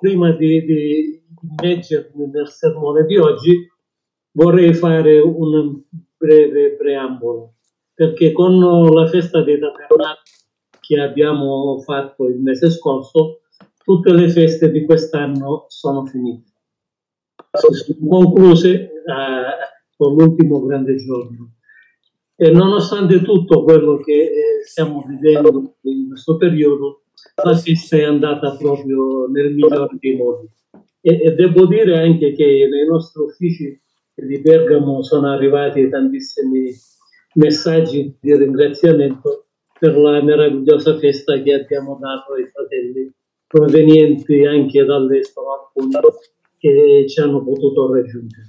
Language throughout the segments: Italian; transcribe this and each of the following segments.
prima di immergermi nel sermone di oggi, vorrei fare un breve preambolo, perché con la festa dei tabernacoli che abbiamo fatto il mese scorso, tutte le feste di quest'anno sono finite. Si sono concluse con l'ultimo grande giorno. E nonostante tutto quello che stiamo vivendo in questo periodo, la festa è andata proprio nel migliore dei modi. E devo dire anche che nei nostri uffici di Bergamo sono arrivati tantissimi messaggi di ringraziamento per la meravigliosa festa che abbiamo dato ai fratelli provenienti anche dall'estero, appunto, che ci hanno potuto raggiungere.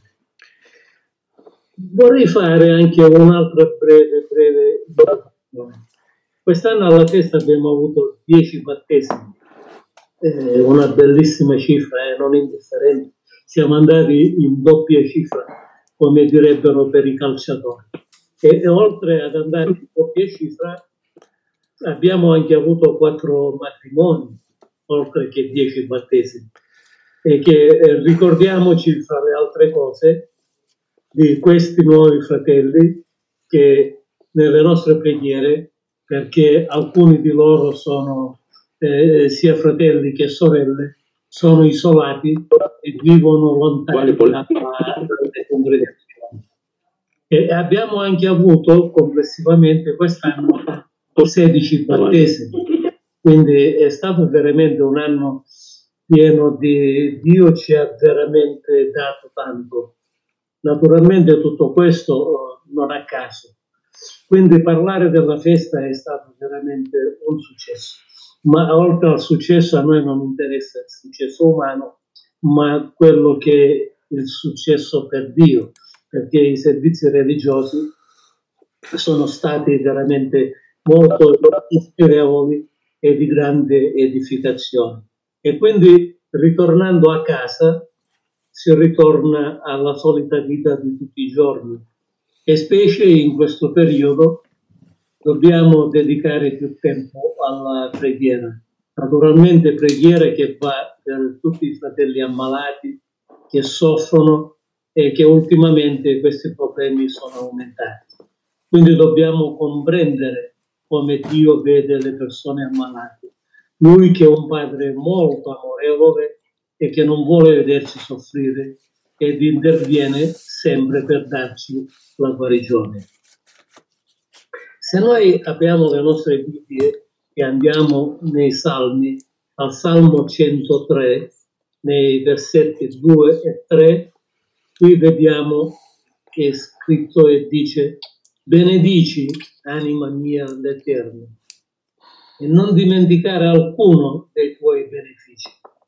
Vorrei fare anche un'altra breve introduzione. Quest'anno alla festa abbiamo avuto 10 battesimi, una bellissima cifra, non indifferente. Siamo andati in doppia cifra, come direbbero per i calciatori. E oltre ad andare in doppia cifra, abbiamo anche avuto 4 matrimoni, oltre che 10 battesimi. E che ricordiamoci, fra le altre cose, di questi nuovi fratelli che nelle nostre preghiere, perché alcuni di loro sono sia fratelli che sorelle, sono isolati e vivono lontani dalle congregazioni. E abbiamo anche avuto complessivamente quest'anno 16 battesimi, quindi è stato veramente un anno pieno di Dio, ci ha veramente dato tanto. Naturalmente tutto questo non a caso. Quindi parlare della festa è stato veramente un successo. Ma oltre al successo a noi non interessa il successo umano, ma quello che è il successo per Dio, perché i servizi religiosi sono stati veramente molto ispirevoli e di grande edificazione. E quindi ritornando a casa si ritorna alla solita vita di tutti i giorni e specie in questo periodo dobbiamo dedicare più tempo alla preghiera. Naturalmente preghiera che va per tutti i fratelli ammalati che soffrono e che ultimamente questi problemi sono aumentati. Quindi dobbiamo comprendere come Dio vede le persone ammalate. Lui che è un padre molto amorevole e che non vuole vederci soffrire ed interviene sempre per darci la guarigione. Se noi apriamo le nostre Bibbie e andiamo nei Salmi, al Salmo 103, nei versetti 2 e 3, qui vediamo che è scritto e dice: benedici, anima mia, l'Eterno, e non dimenticare alcuno dei tuoi benefici.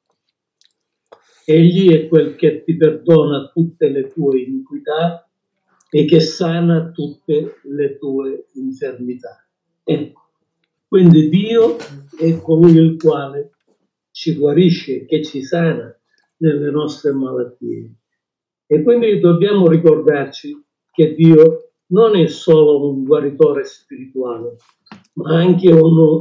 Egli è quel che ti perdona tutte le tue iniquità e che sana tutte le tue infermità. Ecco, quindi Dio è colui il quale ci guarisce, che ci sana nelle nostre malattie. E quindi dobbiamo ricordarci che Dio non è solo un guaritore spirituale, ma anche un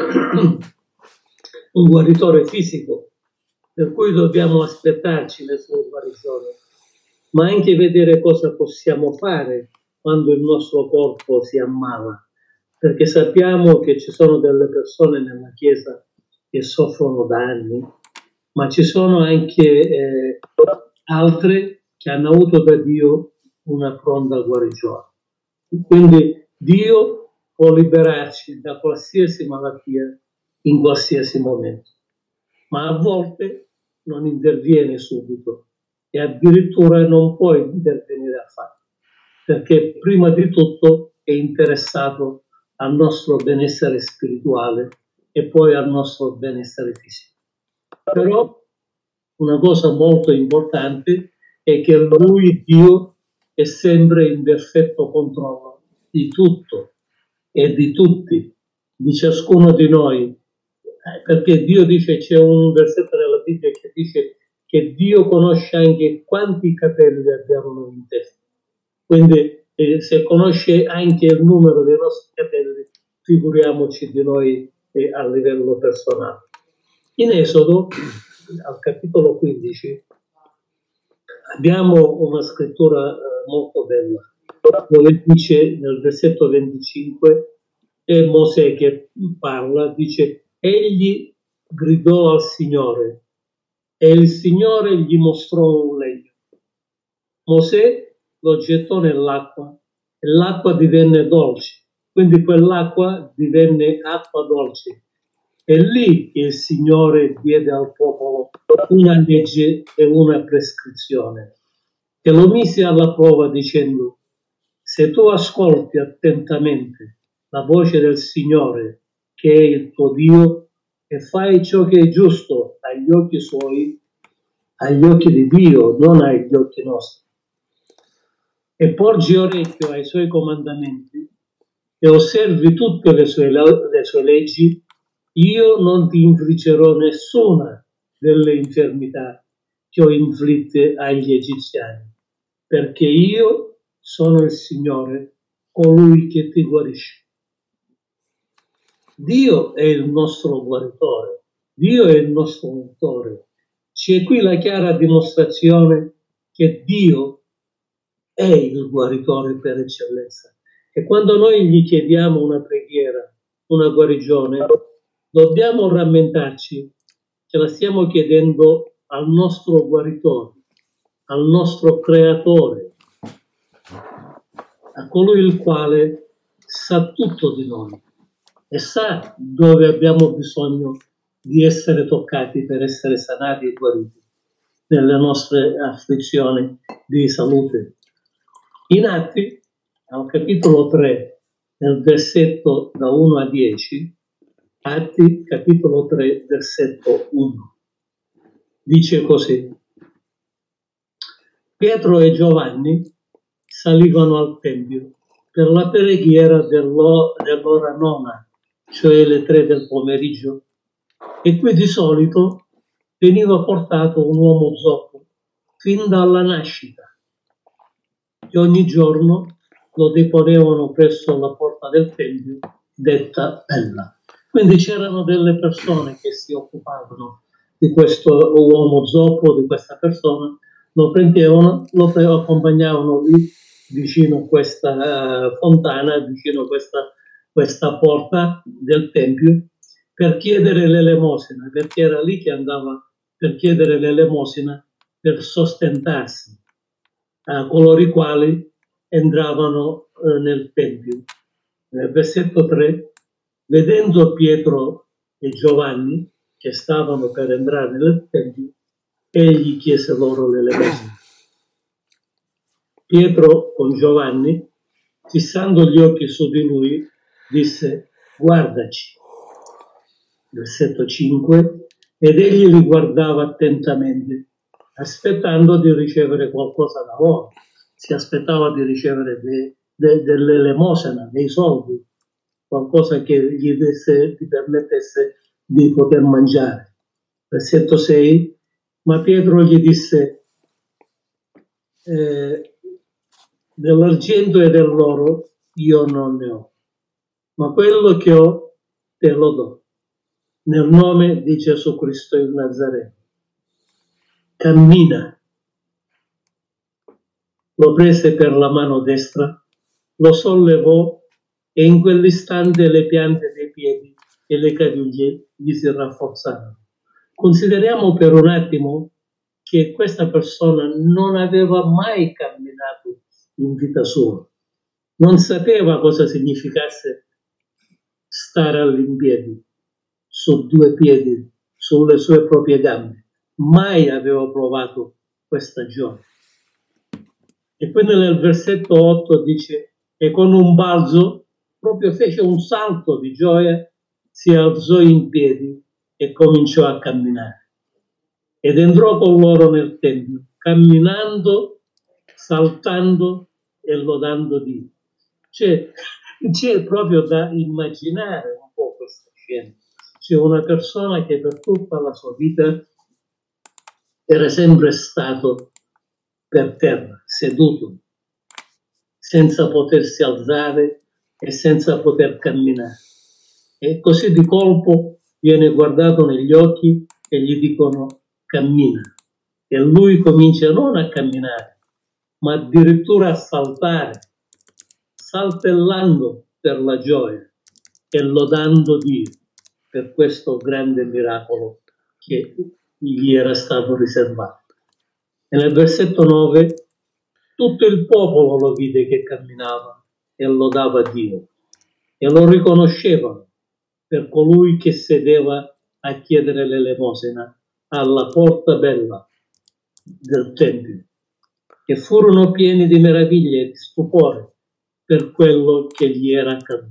guaritore fisico, per cui dobbiamo aspettarci le sue guarigioni, ma anche vedere cosa possiamo fare quando il nostro corpo si ammala, perché sappiamo che ci sono delle persone nella Chiesa che soffrono da anni, ma ci sono anche altre che hanno avuto da Dio una pronta guarigione. Quindi Dio può liberarci da qualsiasi malattia in qualsiasi momento, ma a volte non interviene subito e addirittura non può intervenire affatto, perché prima di tutto è interessato al nostro benessere spirituale e poi al nostro benessere fisico. Però una cosa molto importante è che Lui, Dio, è sempre in perfetto controllo di tutto e di tutti, di ciascuno di noi, perché Dio dice, c'è un versetto nella Bibbia che dice che Dio conosce anche quanti capelli abbiamo noi in testa. Quindi se conosce anche il numero dei nostri capelli, figuriamoci di noi a livello personale. In Esodo al capitolo 15 abbiamo una scrittura molto bella, dove dice nel versetto 25, è Mosè che parla, dice: egli gridò al Signore e il Signore gli mostrò un legno. Mosè lo gettò nell'acqua e l'acqua divenne dolce, quindi quell'acqua divenne acqua dolce. È lì che il Signore diede al popolo una legge e una prescrizione, che lo mise alla prova dicendo: se tu ascolti attentamente la voce del Signore, che è il tuo Dio, e fai ciò che è giusto agli occhi suoi, agli occhi di Dio, non agli occhi nostri, e porgi orecchio ai suoi comandamenti e osservi tutte le sue leggi, io non ti infliggerò nessuna delle infermità che ho inflitte agli egiziani, perché io sono il Signore, colui che ti guarisce. Dio è il nostro guaritore, Dio è il nostro autore. C'è qui la chiara dimostrazione che Dio è il guaritore per eccellenza. E quando noi gli chiediamo una preghiera, una guarigione, dobbiamo rammentarci che la stiamo chiedendo al nostro guaritore, al nostro creatore, a colui il quale sa tutto di noi e sa dove abbiamo bisogno di essere toccati per essere sanati e guariti nelle nostre afflizioni di salute. In Atti, al capitolo 3, nel versetto da 1 a 10, Atti, capitolo 3, versetto 1, dice così: Pietro e Giovanni salivano al Tempio per la preghiera dell'ora nona, cioè le 3 del pomeriggio, e qui di solito veniva portato un uomo zoppo fin dalla nascita, e ogni giorno lo deponevano presso la porta del Tempio, detta Bella. Quindi c'erano delle persone che si occupavano di questo uomo zoppo, di questa persona, lo prendevano, lo accompagnavano lì vicino a questa fontana, vicino a questa porta del Tempio, per chiedere l'elemosina, perché era lì che andava per chiedere l'elemosina per sostentarsi a coloro i quali entravano nel Tempio. Nel versetto 3, vedendo Pietro e Giovanni che stavano per entrare nel Tempio, egli chiese loro l'elemosina. Pietro con Giovanni, fissando gli occhi su di lui, disse: guardaci. Versetto 5, ed egli li guardava attentamente, aspettando di ricevere qualcosa da loro. Si aspettava di ricevere dell'elemosina, dei soldi, qualcosa che gli permettesse di poter mangiare. Versetto 6, ma Pietro gli disse: dell'argento e dell'oro io non ne ho, ma quello che ho te lo do, nel nome di Gesù Cristo il Nazareno. Cammina. Lo prese per la mano destra, lo sollevò e in quell'istante le piante dei piedi e le caviglie gli si rafforzarono. Consideriamo per un attimo che questa persona non aveva mai camminato in vita sua, non sapeva cosa significasse stare all'impiedi, su 2 piedi, sulle sue proprie gambe. Mai aveva provato questa gioia. E quindi nel versetto 8 dice: e con un balzo proprio fece un salto di gioia, si alzò in piedi e cominciò a camminare. Ed entrò con loro nel Tempio, camminando, saltando e lodando Dio. C'è proprio da immaginare un po' questa scena. C'è una persona che per tutta la sua vita era sempre stato per terra, seduto, senza potersi alzare e senza poter camminare. E così di colpo viene guardato negli occhi e gli dicono: cammina e lui comincia non a camminare, ma addirittura a saltare, saltellando per la gioia e lodando Dio per questo grande miracolo che gli era stato riservato. E nel versetto 9 tutto il popolo lo vide che camminava e lodava Dio e lo riconoscevano per colui che sedeva a chiedere l'elemosina alla porta bella del Tempio, e furono pieni di meraviglia e di stupore per quello che gli era accaduto.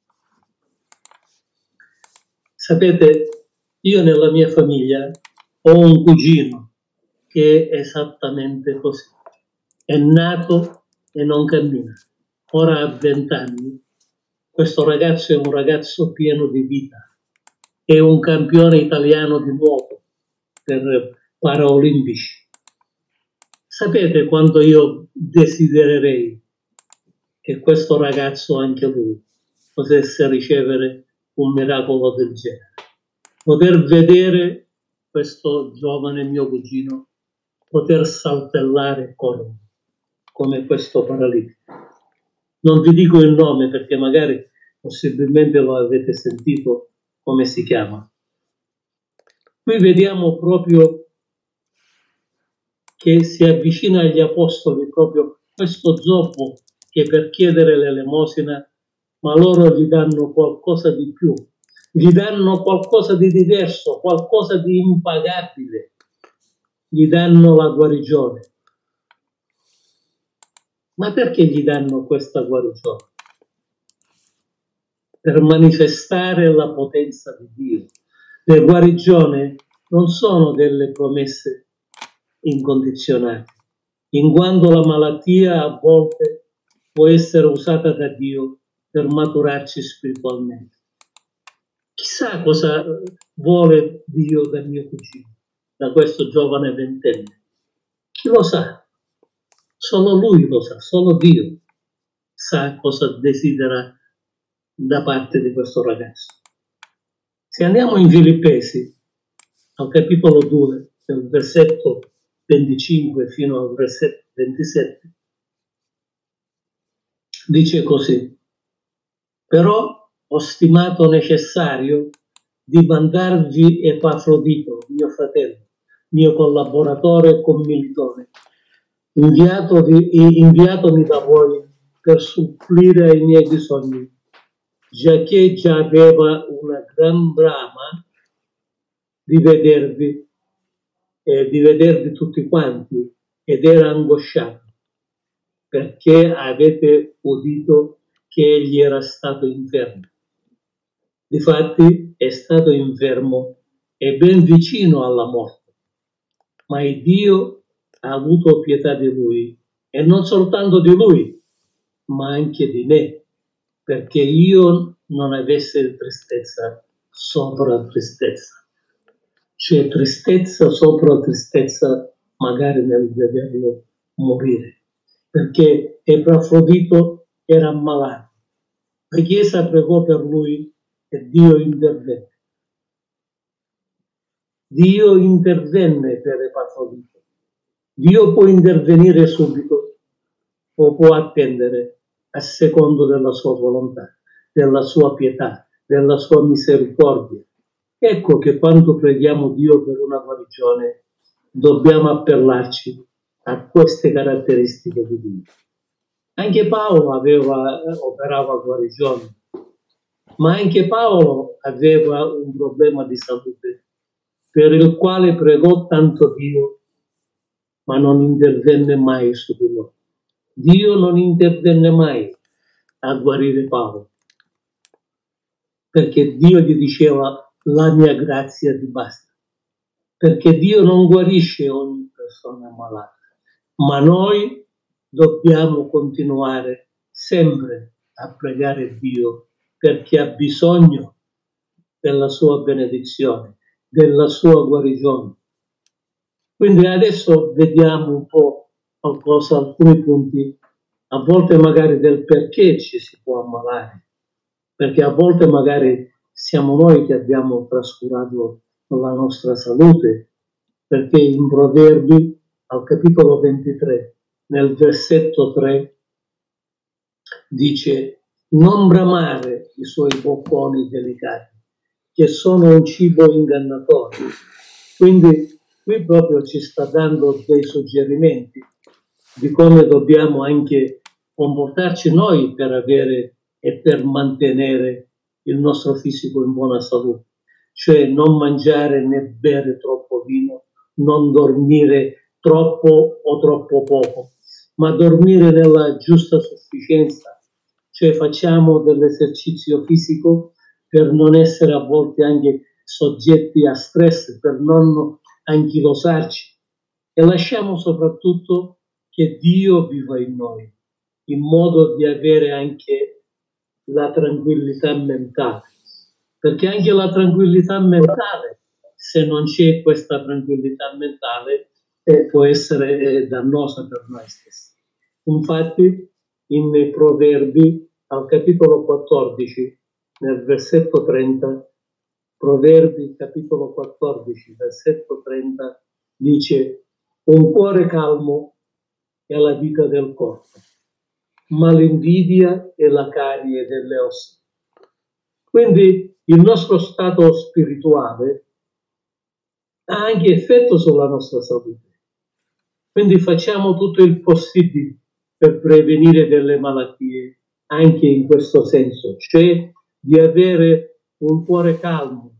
Sapete, io nella mia famiglia ho un cugino che è esattamente così. È nato e non cammina. Ora ha 20 anni. Questo ragazzo è un ragazzo pieno di vita. È un campione italiano di nuoto per paraolimpici. Sapete quanto io desidererei che questo ragazzo, anche lui, potesse ricevere un miracolo del genere. Poter vedere questo giovane mio cugino poter saltellare e correre come questo paralitico. Non vi dico il nome perché magari possibilmente lo avete sentito come si chiama. Qui vediamo proprio che si avvicina agli apostoli proprio questo zoppo che per chiedere l'elemosina, ma loro gli danno qualcosa di più, gli danno qualcosa di diverso, qualcosa di impagabile, gli danno la guarigione. Ma perché gli danno questa guarigione? Per manifestare la potenza di Dio. Le guarigioni non sono delle promesse incondizionate, in quanto la malattia a volte può essere usata da Dio per maturarci spiritualmente. Chissà cosa vuole Dio dal mio cugino, da questo giovane ventenne. Chi lo sa? Solo lui lo sa, solo Dio sa cosa desidera da parte di questo ragazzo. Se andiamo in Filippesi, al capitolo 2, dal versetto 25 fino al versetto 27, dice così: però ho stimato necessario di mandarvi Epafrodito, mio fratello, mio collaboratore e commilitone, inviatomi da voi per supplire ai miei bisogni, giacché già aveva una gran brama di vedervi tutti quanti, ed era angosciato, perché avete udito che egli era stato infermo. Difatti è stato infermo e ben vicino alla morte, ma il Dio ha avuto pietà di lui, e non soltanto di lui, ma anche di me, perché io non avessi tristezza sopra tristezza. C'è tristezza sopra tristezza, magari nel vederlo morire, perché Epafrodito era ammalato. La Chiesa pregò per lui e Dio intervenne. Dio intervenne per Epafrodito. Dio può intervenire subito o può attendere a secondo della sua volontà, della sua pietà, della sua misericordia. Ecco che quando preghiamo Dio per una guarigione dobbiamo appellarci a queste caratteristiche di Dio. Anche Paolo operava guarigioni, ma anche Paolo aveva un problema di salute per il quale pregò tanto Dio, ma non intervenne mai su di lui. Dio non intervenne mai a guarire Paolo, perché Dio gli diceva: la mia grazia ti basta, perché Dio non guarisce ogni persona malata, ma noi dobbiamo continuare sempre a pregare Dio per chi ha bisogno della sua benedizione, della sua guarigione. Quindi adesso vediamo un po' qualcosa, alcuni punti, a volte magari del perché ci si può ammalare, perché a volte magari siamo noi che abbiamo trascurato la nostra salute, perché in Proverbi, al capitolo 23, nel versetto 3, dice: non bramare i suoi bocconi delicati, che sono un cibo ingannatorio. Quindi qui proprio ci sta dando dei suggerimenti di come dobbiamo anche comportarci noi per avere e per mantenere il nostro fisico in buona salute. Cioè non mangiare né bere troppo vino, non dormire troppo o troppo poco, ma dormire nella giusta sufficienza. Cioè facciamo dell'esercizio fisico per non essere a volte anche soggetti a stress, per non anchilosarci, e lasciamo soprattutto che Dio viva in noi, in modo di avere anche la tranquillità mentale, perché anche la tranquillità mentale, se non c'è questa tranquillità mentale, può essere dannosa per noi stessi. Infatti in Proverbi, al capitolo 14, nel versetto 30, Proverbi capitolo 14, versetto 30, dice: un cuore calmo è la vita del corpo, ma l'invidia è la carie delle ossa. Quindi il nostro stato spirituale ha anche effetto sulla nostra salute. Quindi facciamo tutto il possibile per prevenire delle malattie anche in questo senso, cioè di avere un cuore calmo,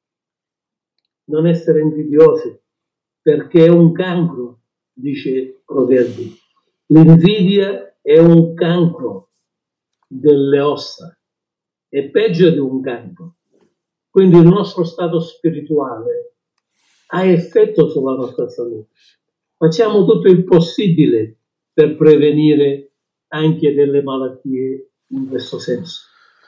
non essere invidiosi, perché è un cancro, dice Proverbi. L'invidia è un cancro delle ossa, è peggio di un cancro. Quindi il nostro stato spirituale ha effetto sulla nostra salute. Facciamo tutto il possibile per prevenire anche delle malattie in questo senso.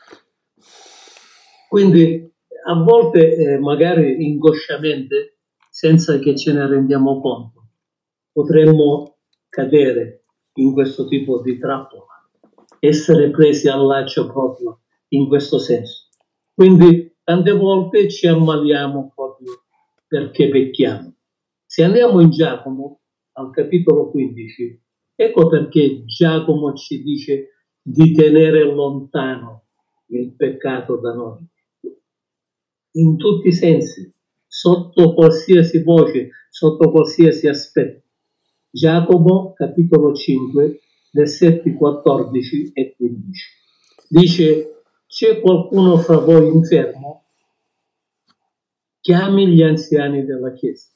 Quindi a volte, magari inconsciamente, senza che ce ne rendiamo conto, potremmo cadere in questo tipo di trappola, essere presi al laccio proprio in questo senso. Quindi tante volte ci ammaliamo proprio perché pecchiamo. Se andiamo in Giacomo, al capitolo 15, ecco perché Giacomo ci dice di tenere lontano il peccato da noi, in tutti i sensi, sotto qualsiasi voce, sotto qualsiasi aspetto. Giacomo, capitolo 5, versetti 14 e 15. Dice: c'è qualcuno fra voi infermo? Chiami gli anziani della Chiesa.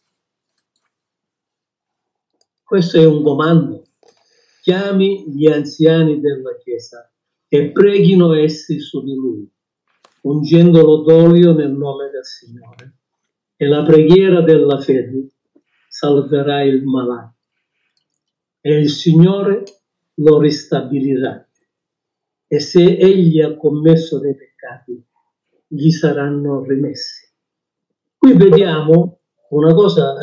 Questo è un comando. Chiami gli anziani della Chiesa e preghino essi su di lui, ungendolo d'olio nel nome del Signore. E la preghiera della fede salverà il malato e il Signore lo ristabilirà. E se egli ha commesso dei peccati, gli saranno rimessi. Qui vediamo una cosa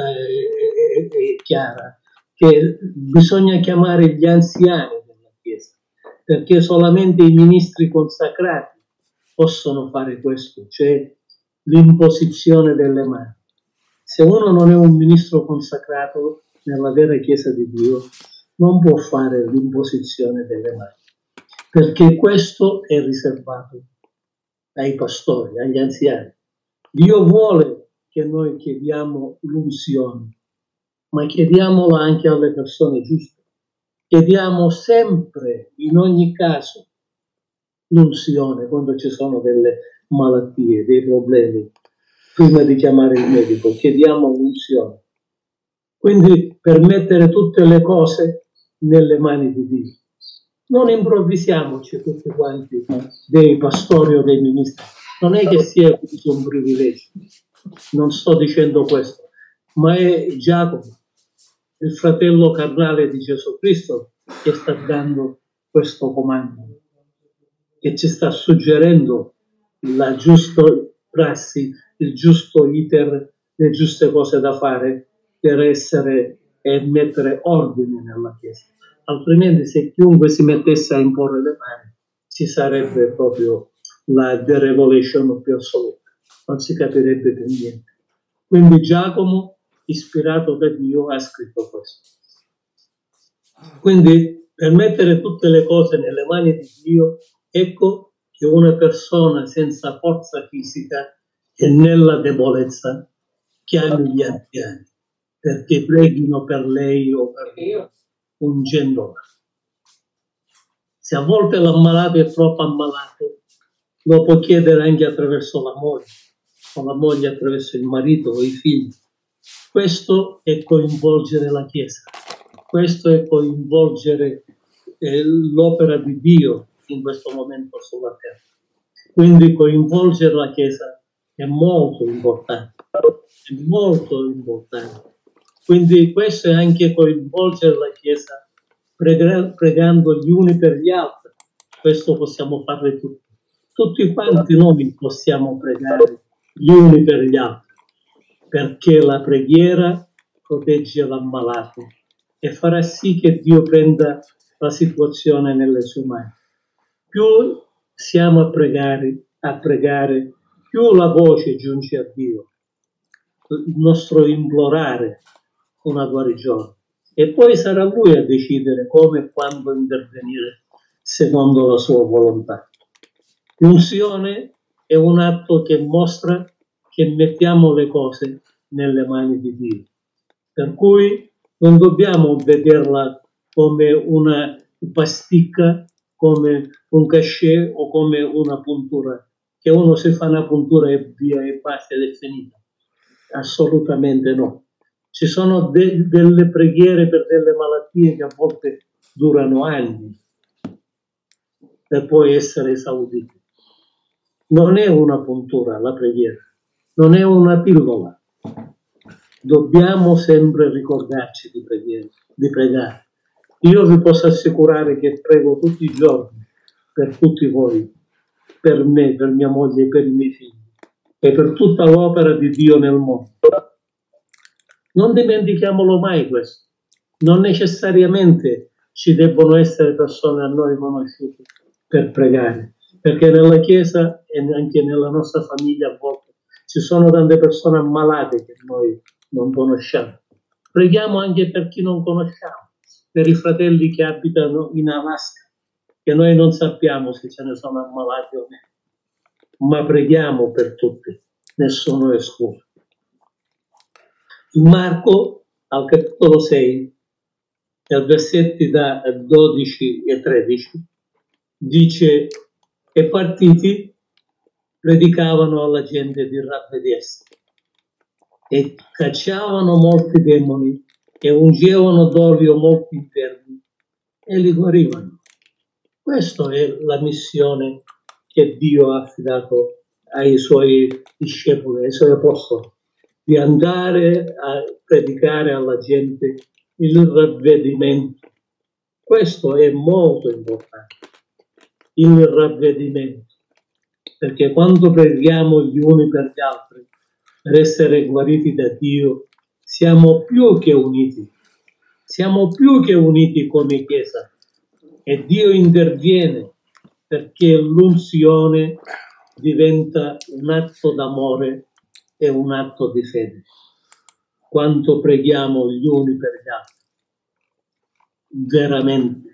chiara, che bisogna chiamare gli anziani della Chiesa, perché solamente i ministri consacrati possono fare questo, cioè l'imposizione delle mani. Se uno non è un ministro consacrato nella vera Chiesa di Dio, non può fare l'imposizione delle mani, perché questo è riservato ai pastori, agli anziani. Dio vuole che noi chiediamo l'unzione, ma chiediamola anche alle persone giuste. Chiediamo sempre, in ogni caso, l'unzione quando ci sono delle malattie, dei problemi. Prima di chiamare il medico, chiediamo l'unzione. Quindi per mettere tutte le cose nelle mani di Dio. Non improvvisiamoci tutti quanti dei pastori o dei ministri. Non è che sia un privilegio, non sto dicendo questo, ma è Giacomo, il fratello carnale di Gesù Cristo, che sta dando questo comando, che ci sta suggerendo la giusta prassi, il giusto iter, le giuste cose da fare per essere e mettere ordine nella Chiesa. Altrimenti, se chiunque si mettesse a imporre le mani, ci sarebbe proprio la deregulation più assoluta, non si capirebbe più niente. Quindi Giacomo ispirato da Dio, ha scritto questo. Quindi, per mettere tutte le cose nelle mani di Dio, ecco che una persona senza forza fisica e nella debolezza chiami gli anziani perché preghino per lei o per lui, ungendola. Se a volte l'ammalato è troppo ammalato, lo può chiedere anche attraverso la moglie, o la moglie attraverso il marito o i figli. Questo è coinvolgere la Chiesa, questo è coinvolgere l'opera di Dio in questo momento sulla terra. Quindi coinvolgere la Chiesa è molto importante, è molto importante. Quindi questo è anche coinvolgere la Chiesa pregando gli uni per gli altri. Questo possiamo fare tutti. Tutti quanti noi possiamo pregare gli uni per gli altri, perché la preghiera protegge l'ammalato e farà sì che Dio prenda la situazione nelle sue mani. Più siamo a pregare, più la voce giunge a Dio, il nostro implorare una guarigione. E poi sarà Lui a decidere come e quando intervenire secondo la sua volontà. L'unzione è un atto che mostra che mettiamo le cose nelle mani di Dio. Per cui non dobbiamo vederla come una pasticca, come un cachet o come una puntura, che uno si fa una puntura e via e basta ed è finita. Assolutamente no. Ci sono delle preghiere per delle malattie che a volte durano anni per poi essere esaudite. Non è una puntura la preghiera, non è una pillola. Dobbiamo sempre ricordarci di pregare. Io vi posso assicurare che prego tutti i giorni per tutti voi, per me, per mia moglie e per i miei figli e per tutta l'opera di Dio nel mondo. Non dimentichiamolo mai questo. Non necessariamente ci debbono essere persone a noi conosciute per pregare, perché nella Chiesa e anche nella nostra famiglia a volte ci sono tante persone ammalate che noi non conosciamo. Preghiamo anche per chi non conosciamo, per i fratelli che abitano in Alaska, che noi non sappiamo se ce ne sono ammalati o meno, ma preghiamo per tutti, nessuno è escluso. In Marco, al capitolo 6, nei versetti da 12 e 13, dice: e partiti predicavano alla gente di ravvedersi e cacciavano molti demoni e ungevano d'olio molti infermi e li guarivano. Questa è la missione che Dio ha affidato ai suoi discepoli, ai suoi apostoli, di andare a predicare alla gente il ravvedimento. Questo è molto importante, il ravvedimento, perché quando preghiamo gli uni per gli altri per essere guariti da Dio, siamo più che uniti come Chiesa e Dio interviene perché l'unzione diventa un atto d'amore e un atto di fede. Quando preghiamo gli uni per gli altri, veramente,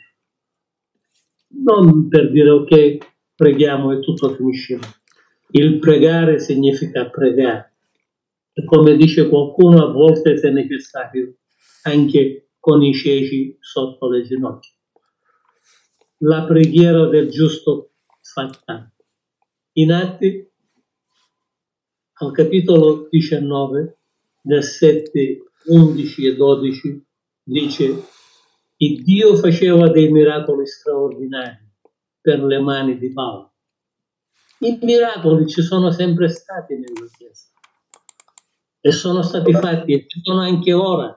non per dire ok, preghiamo e tutto finisce. Il pregare significa pregare. E come dice qualcuno, a volte è necessario anche con i ceci sotto le ginocchia. La preghiera del giusto fa tanto. In Atti, al capitolo 19, versetti 11 e 12, dice: il Dio faceva dei miracoli straordinari per le mani di Paolo. I miracoli ci sono sempre stati nella Chiesa e sono stati fatti e ci sono anche ora,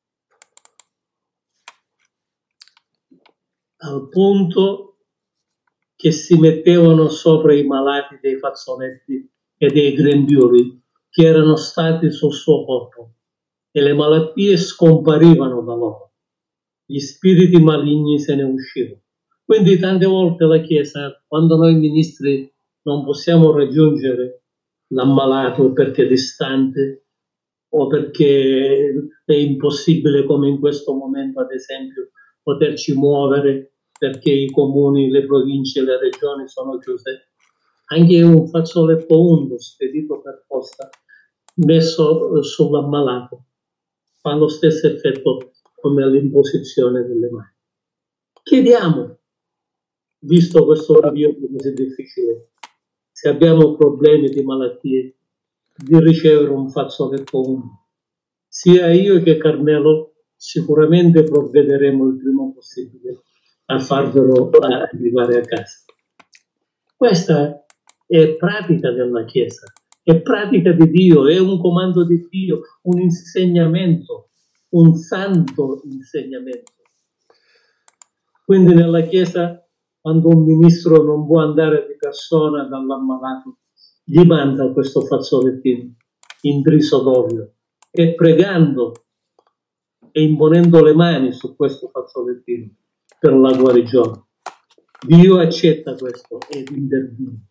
al punto che si mettevano sopra i malati dei fazzoletti e dei grembiuli che erano stati sul suo corpo e le malattie scomparivano da loro. Gli spiriti maligni se ne uscivano. Quindi tante volte la Chiesa, quando noi ministri non possiamo raggiungere l'ammalato perché è distante, o perché è impossibile, come in questo momento ad esempio, poterci muovere perché i comuni, le province, le regioni sono chiuse. Anche un fazzoletto undo spedito per posta, messo sull'ammalato, fa lo stesso effetto come l'imposizione delle mani. Chiediamo, visto questo periodo così difficile, se abbiamo problemi di malattie, di ricevere un fazzoletto undo. Sia io che Carmelo sicuramente provvederemo il prima possibile a farvelo arrivare a casa. Questa è pratica della Chiesa, è pratica di Dio, è un comando di Dio, un insegnamento, un santo insegnamento. Quindi nella Chiesa, quando un ministro non può andare di persona dall'ammalato, gli manda questo fazzolettino intriso d'olio e pregando e imponendo le mani su questo fazzolettino per la guarigione. Dio accetta questo ed interviene.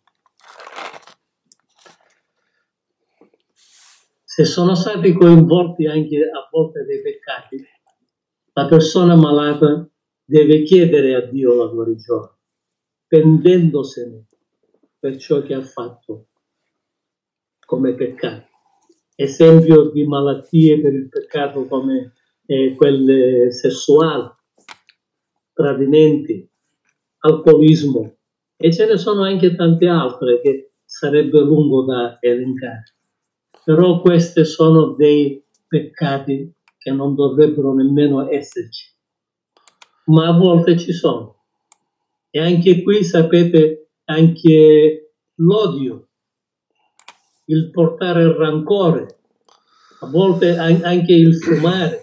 Se sono stati coinvolti anche a volte dei peccati, la persona malata deve chiedere a Dio la guarigione, pentendosene per ciò che ha fatto come peccato. Esempio di malattie per il peccato come quelle sessuali, tradimenti, alcolismo, e ce ne sono anche tante altre che sarebbe lungo da elencare. Però questi sono dei peccati che non dovrebbero nemmeno esserci, ma a volte ci sono. E anche qui sapete, anche l'odio, il portare il rancore, a volte anche il fumare,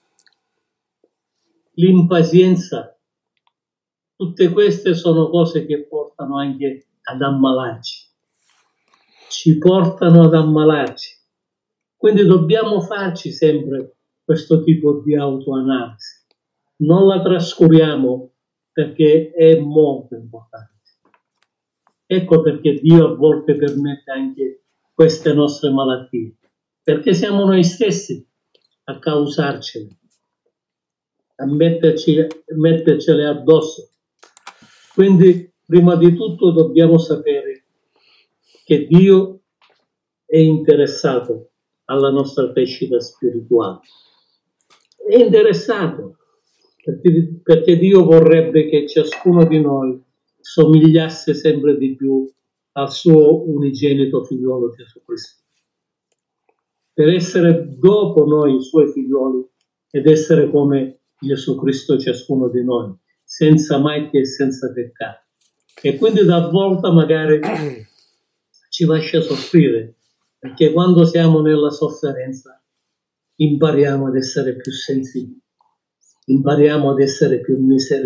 l'impazienza, tutte queste sono cose che portano anche ad ammalarci, ci portano ad ammalarci. Quindi dobbiamo farci sempre questo tipo di autoanalisi, non la trascuriamo perché è molto importante. Ecco perché Dio a volte permette anche queste nostre malattie, perché siamo noi stessi a causarcele, a mettercele addosso. Quindi prima di tutto dobbiamo sapere che Dio è interessato alla nostra crescita spirituale. È interessato perché Dio vorrebbe che ciascuno di noi somigliasse sempre di più al suo unigenito figliolo Gesù Cristo, per essere dopo noi i suoi figlioli ed essere come Gesù Cristo ciascuno di noi, senza macchia e senza peccato. E quindi talvolta magari ci lascia soffrire, perché quando siamo nella sofferenza impariamo ad essere più sensibili, impariamo ad essere più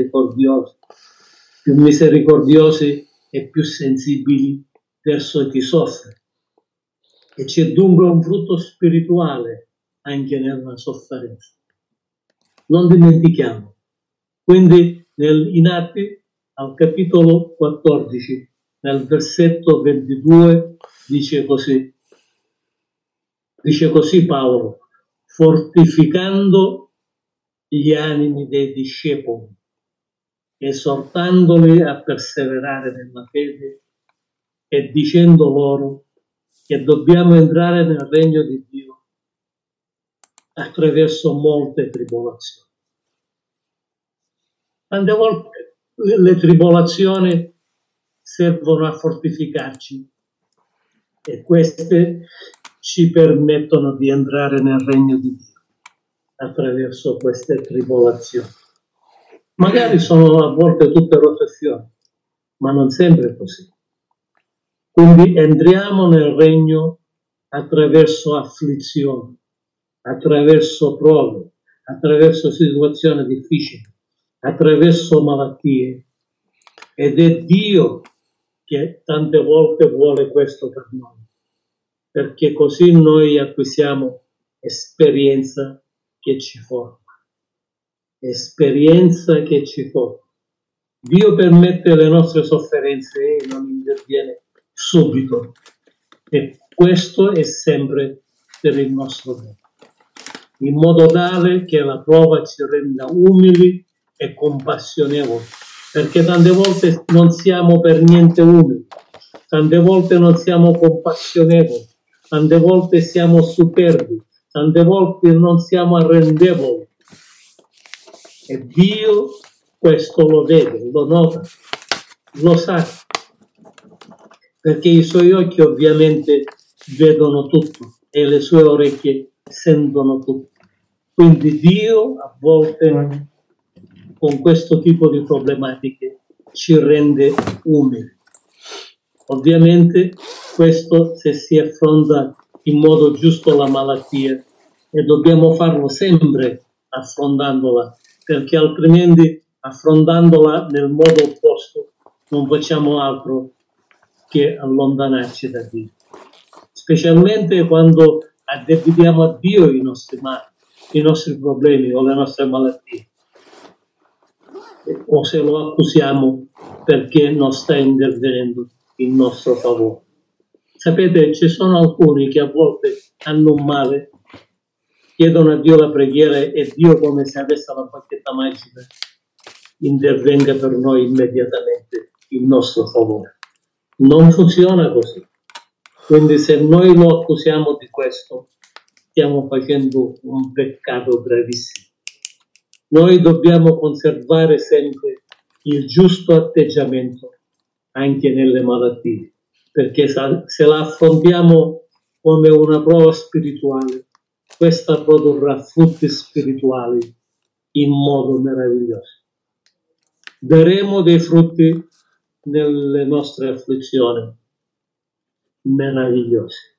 misericordiosi e più sensibili verso chi soffre. E c'è dunque un frutto spirituale anche nella sofferenza. Non dimentichiamo. Quindi in Atti, al capitolo 14, nel versetto 22, dice così Paolo, fortificando gli animi dei discepoli, esortandoli a perseverare nella fede e dicendo loro che dobbiamo entrare nel regno di Dio attraverso molte tribolazioni. Tante volte le tribolazioni servono a fortificarci e queste ci permettono di entrare nel regno di Dio attraverso queste tribolazioni. Magari sono a volte tutte rose fiori, ma non sempre è così. Quindi entriamo nel regno attraverso afflizioni, attraverso prove, attraverso situazioni difficili, attraverso malattie. Ed è Dio che tante volte vuole questo per noi, perché così noi acquisiamo esperienza che ci forma. Esperienza che ci forma. Dio permette le nostre sofferenze e non interviene subito. E questo è sempre per il nostro bene, in modo tale che la prova ci renda umili e compassionevoli, perché tante volte non siamo per niente umili, tante volte non siamo compassionevoli, tante volte siamo superbi, tante volte non siamo arrendevoli. E Dio questo lo vede, lo nota, lo sa, perché i suoi occhi ovviamente vedono tutto e le sue orecchie sentono tutto. Quindi Dio a volte con questo tipo di problematiche ci rende umili. Ovviamente questo se si affronta in modo giusto la malattia, e dobbiamo farlo sempre affrontandola, perché altrimenti affrontandola nel modo opposto non facciamo altro che allontanarci da Dio. Specialmente quando addebitiamo a Dio i nostri mali, i nostri problemi o le nostre malattie, o se lo accusiamo perché non sta intervenendo in nostro favore. Sapete, ci sono alcuni che a volte hanno un male, chiedono a Dio la preghiera e Dio, come se avesse la bacchetta magica, intervenga per noi immediatamente in nostro favore. Non funziona così. Quindi se noi lo accusiamo di questo, stiamo facendo un peccato gravissimo. Noi dobbiamo conservare sempre il giusto atteggiamento anche nelle malattie, perché se la affrontiamo come una prova spirituale, questa produrrà frutti spirituali in modo meraviglioso. Daremo dei frutti nelle nostre afflizioni meravigliosi.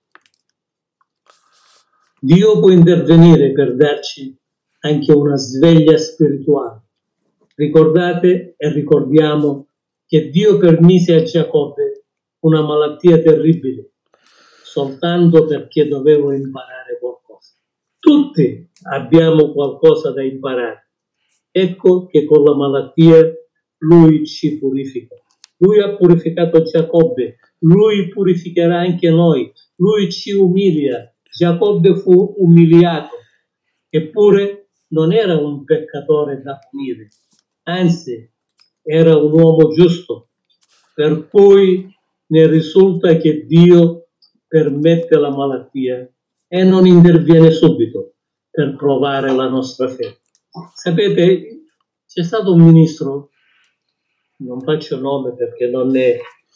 Dio può intervenire per darci anche una sveglia spirituale. Ricordate e ricordiamo che Dio permise a Giacobbe una malattia terribile soltanto perché dovevo imparare qualcosa. Tutti abbiamo qualcosa da imparare. Ecco che con la malattia Lui ci purifica. Lui ha purificato Giacobbe, Lui purificherà anche noi, Lui ci umilia. Giacobbe fu umiliato, eppure non era un peccatore da punire, anzi era un uomo giusto, per cui ne risulta che Dio permette la malattia e non interviene subito per provare la nostra fede. Sapete, c'è stato un ministro, non faccio nome perché non è,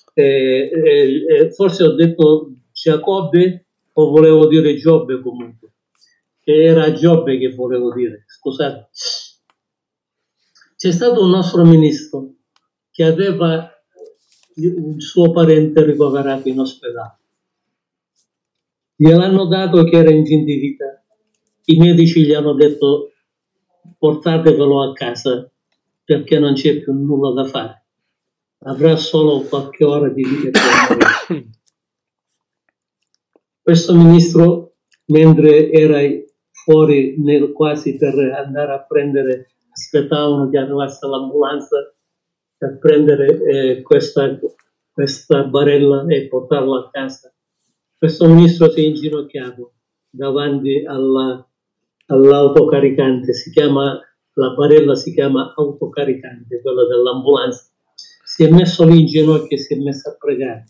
forse ho detto Giacobbe o volevo dire Giobbe comunque, che era Giobbe che volevo dire, scusate. C'è stato un nostro ministro che aveva un suo parente ricoverato in ospedale. Gliel'hanno dato che era in fin di vita. I medici gli hanno detto portatevelo a casa perché non c'è più nulla da fare. Avrà solo qualche ora di vita per morire. Questo ministro, mentre era fuori quasi per andare a prendere, aspettavano che arrivasse l'ambulanza per prendere questa barella e portarla a casa. Questo ministro si è inginocchiato davanti all'autocaricante, la barella si chiama autocaricante, quella dell'ambulanza. Si è messo lì in ginocchio e si è messo a pregare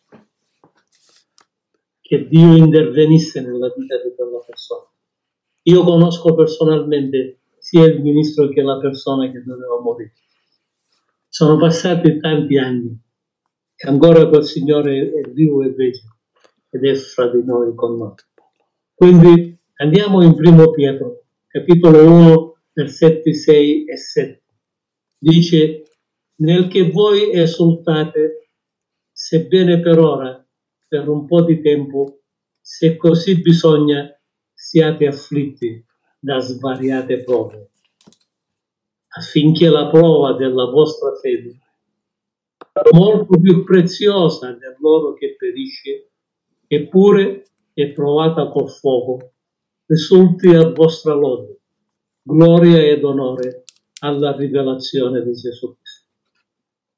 che Dio intervenisse nella vita di quella persona. Io conosco personalmente sia il ministro che la persona che doveva morire. Sono passati tanti anni e ancora quel Signore è vivo e vegio ed è fra di noi con noi. Quindi andiamo in Primo Pietro, capitolo 1, versetti 6 e 7. Dice: nel che voi esultate, sebbene per ora, per un po' di tempo, se così bisogna, siate afflitti da svariate prove, affinché la prova della vostra fede, molto più preziosa dell'oro che perisce, eppure è provata col fuoco, risulti a vostra lode, gloria ed onore alla rivelazione di Gesù Cristo.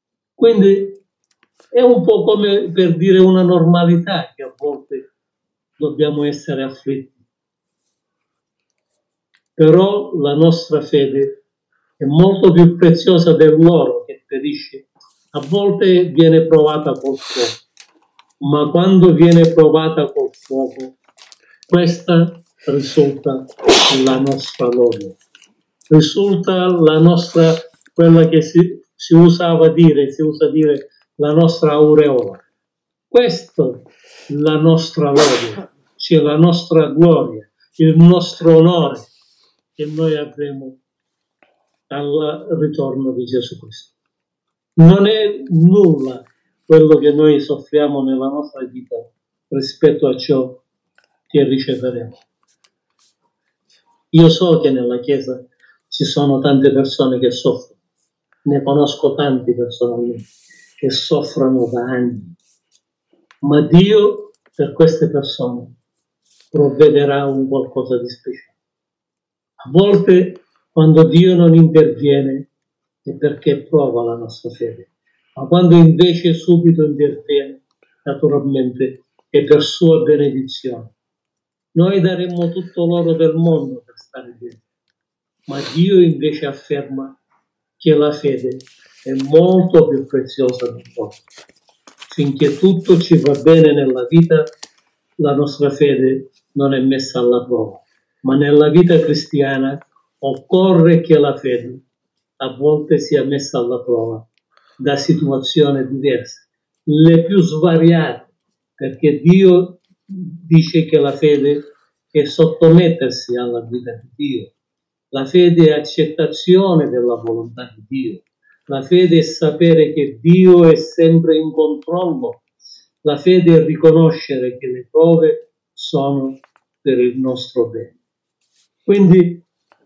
Quindi è un po' come per dire una normalità che a volte dobbiamo essere afflitti. Però la nostra fede è molto più preziosa dell'oro che perisce. A volte viene provata col fuoco, ma quando viene provata col fuoco, questa risulta la nostra lode. Risulta la nostra, quella che si usa dire, la nostra aureola. Questa è la nostra lode, cioè la nostra gloria, il nostro onore che noi avremo al ritorno di Gesù Cristo. Non è nulla quello che noi soffriamo nella nostra vita rispetto a ciò che riceveremo. Io so che nella Chiesa ci sono tante persone che soffrono, ne conosco tanti personalmente che soffrono da anni, ma Dio per queste persone provvederà un qualcosa di speciale. A volte quando Dio non interviene è perché prova la nostra fede, ma quando invece subito interviene, naturalmente è per sua benedizione. Noi daremmo tutto l'oro del mondo per stare bene, ma Dio invece afferma che la fede è molto più preziosa dell'oro. Finché tutto ci va bene nella vita, la nostra fede non è messa alla prova, ma nella vita cristiana occorre che la fede a volte sia messa alla prova da situazioni diverse, le più svariate, perché Dio dice che la fede è sottomettersi alla vita di Dio, la fede è accettazione della volontà di Dio, la fede è sapere che Dio è sempre in controllo, la fede è riconoscere che le prove sono per il nostro bene. Quindi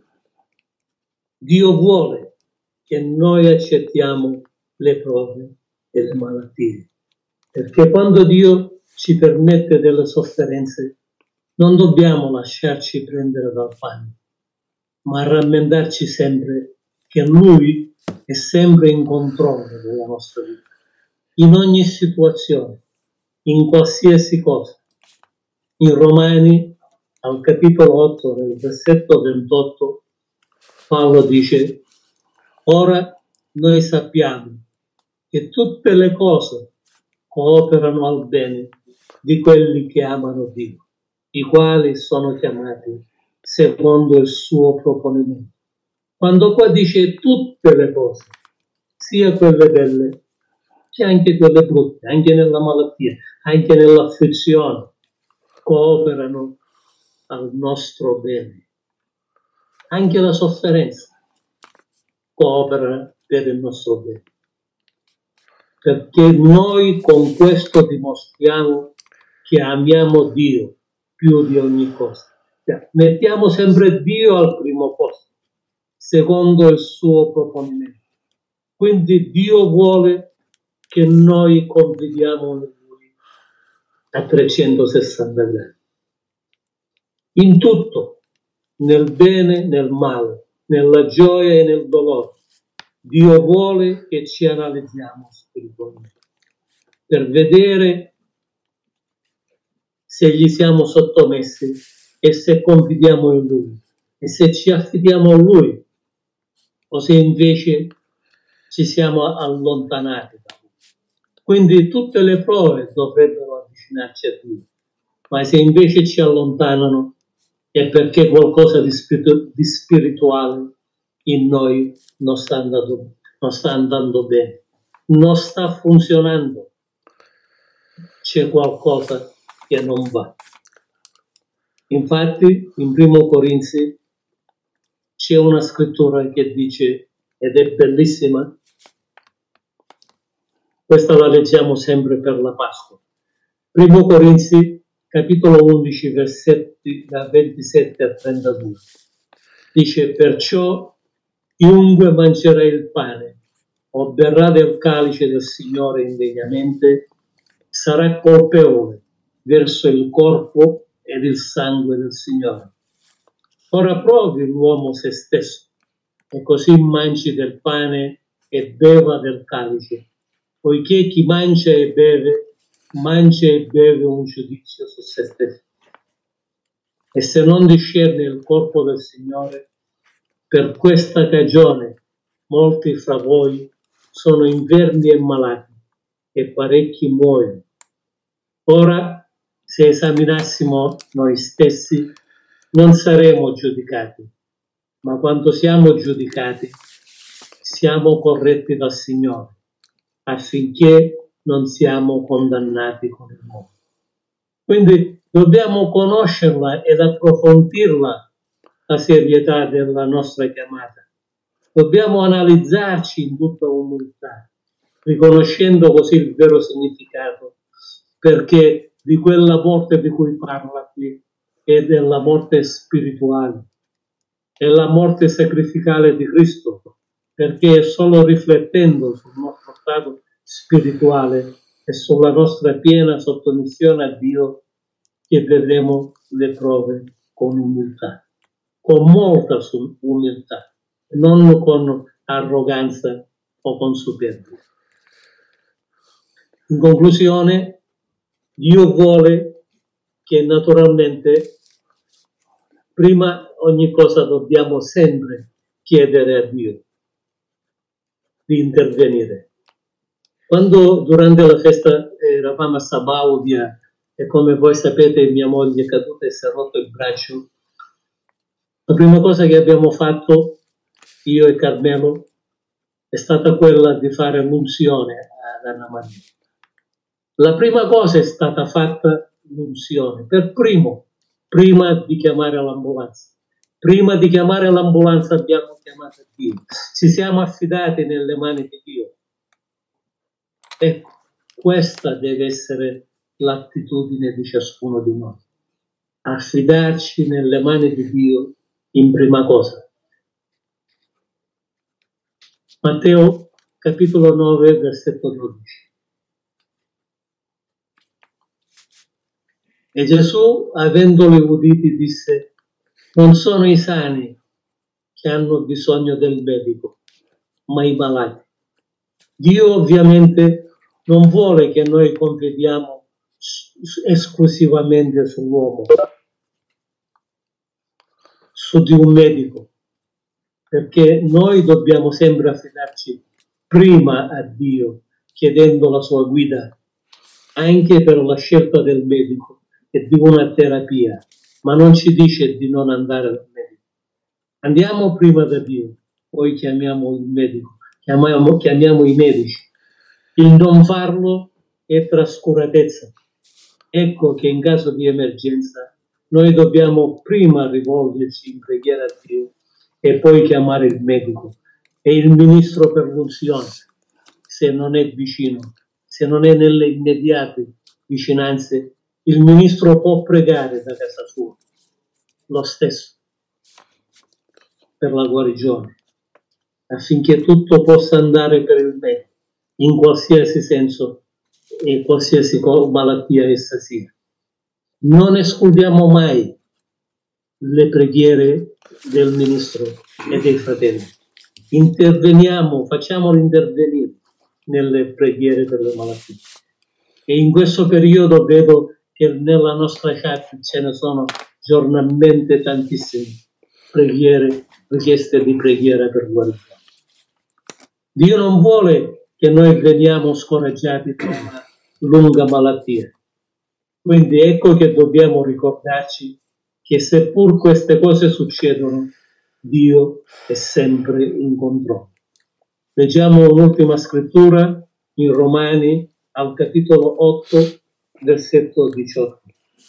Dio vuole che noi accettiamo le prove e le malattie, perché quando Dio ci permette delle sofferenze non dobbiamo lasciarci prendere dal panico, ma rammentarci sempre che Lui è sempre in controllo della nostra vita, in ogni situazione, in qualsiasi cosa. In Romani, al capitolo 8, nel versetto 28, Paolo dice: ora noi sappiamo che tutte le cose cooperano al bene di quelli che amano Dio, i quali sono chiamati secondo il suo proponimento. Quando qua dice tutte le cose, sia quelle belle che anche quelle brutte, anche nella malattia, anche nell'afflizione, cooperano al nostro bene. Anche la sofferenza coopera per il nostro bene. Perché noi con questo dimostriamo che amiamo Dio più di ogni cosa. Mettiamo sempre Dio al primo posto, secondo il suo proponimento. Quindi Dio vuole che noi confidiamo in Lui a 360 gradi. In tutto, nel bene, nel male, nella gioia e nel dolore. Dio vuole che ci analizziamo spiritualmente per vedere se gli siamo sottomessi e se confidiamo in Lui e se ci affidiamo a Lui o se invece ci siamo allontanati da Lui. Quindi tutte le prove dovrebbero avvicinarci a Dio, ma se invece ci allontanano è perché qualcosa di spirituale in noi non sta andando bene, non sta funzionando, c'è qualcosa che non va. Infatti in 1 Corinzi c'è una scrittura che dice, ed è bellissima, questa la leggiamo sempre per la Pasqua. 1 Corinzi capitolo 11 versetti da 27 a 32 dice: perciò chiunque mangerà il pane o berrà del calice del Signore indegnamente sarà colpevole verso il corpo ed il sangue del Signore. Ora provi l'uomo se stesso e così mangi del pane e beva del calice, poiché chi mangia e beve un giudizio su se stesso, E se non discerne il corpo del Signore, per questa cagione molti fra voi sono infermi e malati, e parecchi muoiono. Ora, se esaminassimo noi stessi, non saremo giudicati, ma quando siamo giudicati, siamo corretti dal Signore, affinché non siamo condannati con il mondo. Quindi dobbiamo conoscerla ed approfondirla, la serietà della nostra chiamata. Dobbiamo analizzarci in tutta umiltà, riconoscendo così il vero significato, perché di quella morte di cui parla qui è della morte spirituale, è la morte sacrificale di Cristo, perché è solo riflettendo sul nostro stato spirituale e sulla nostra piena sottomissione a Dio che vedremo le prove con umiltà, con molta umiltà, non con arroganza o con superbia. In conclusione, Dio vuole che naturalmente prima ogni cosa dobbiamo sempre chiedere a Dio di intervenire. Quando durante la festa eravamo a Sabaudia e come voi sapete mia moglie è caduta e si è rotto il braccio, la prima cosa che abbiamo fatto io e Carmelo è stata quella di fare l'unzione ad Anna Maria. La prima cosa è stata fatta l'unzione, per prima di chiamare l'ambulanza. Prima di chiamare l'ambulanza abbiamo chiamato Dio. Ci siamo affidati nelle mani di Dio. Ecco, questa deve essere l'attitudine di ciascuno di noi. Affidarci nelle mani di Dio in prima cosa. Matteo capitolo 9, versetto 12. E Gesù, avendoli uditi, disse: non sono i sani che hanno bisogno del medico, ma i malati. Dio ovviamente non vuole che noi confidiamo esclusivamente sull'uomo, su di un medico, perché noi dobbiamo sempre affidarci prima a Dio, chiedendo la sua guida, anche per la scelta del medico e di una terapia, ma non ci dice di non andare dal medico. Andiamo prima da Dio, poi chiamiamo il medico, chiamiamo i medici. Il non farlo è trascuratezza. Ecco che in caso di emergenza noi dobbiamo prima rivolgerci in preghiera a Dio e poi chiamare il medico e il ministro per l'unzione, se non è vicino, se non è nelle immediate vicinanze. Il ministro può pregare da casa sua, lo stesso, per la guarigione, affinché tutto possa andare per il meglio, in qualsiasi senso e qualsiasi malattia essa sia. Non escludiamo mai le preghiere del ministro e dei fratelli. Interveniamo, facciamolo intervenire nelle preghiere delle malattie. E in questo periodo vedo che nella nostra chat ce ne sono giornalmente tantissime preghiere, richieste di preghiera per guarigione. Dio non vuole che noi veniamo scoraggiati da una lunga malattia. Quindi ecco che dobbiamo ricordarci che seppur queste cose succedono, Dio è sempre in controllo. Leggiamo un'ultima scrittura in Romani al capitolo 8, versetto 18.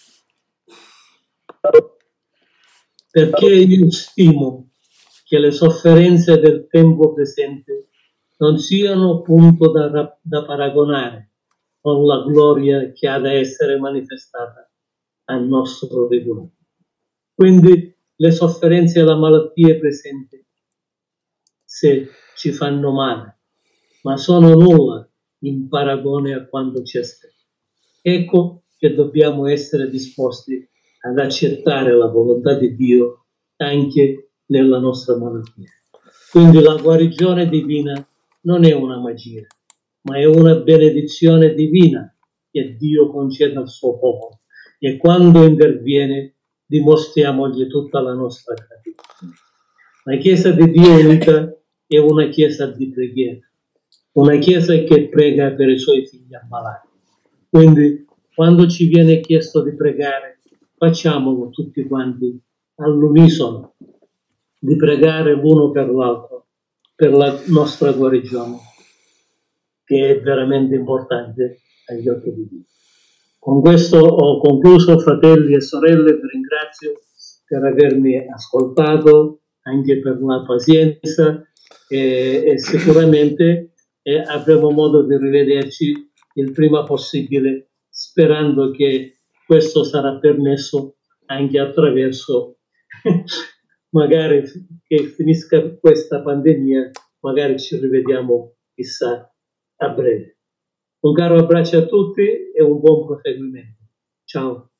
Perché io stimo che le sofferenze del tempo presente non siano punto da paragonare con la gloria che ha da essere manifestata al nostro riguardo. Quindi le sofferenze e le malattie presenti, se ci fanno male, ma sono nulla in paragone a quanto ci aspetta. Ecco che dobbiamo essere disposti ad accettare la volontà di Dio anche nella nostra malattia. Quindi la guarigione divina non è una magia, ma è una benedizione divina che Dio concede al suo popolo. E quando interviene dimostriamogli tutta la nostra gratitudine. La Chiesa di Dio unita è una Chiesa di preghiera, una Chiesa che prega per i suoi figli ammalati. Quindi, quando ci viene chiesto di pregare, facciamolo tutti quanti all'unisono, di pregare l'uno per l'altro, per la nostra guarigione, che è veramente importante agli occhi di Dio. Con questo ho concluso, fratelli e sorelle, vi ringrazio per avermi ascoltato, anche per la pazienza e sicuramente avremo modo di rivederci il prima possibile, sperando che questo sarà permesso anche attraverso magari che finisca questa pandemia, magari ci rivediamo chissà a breve. Un caro abbraccio a tutti e un buon proseguimento. Ciao.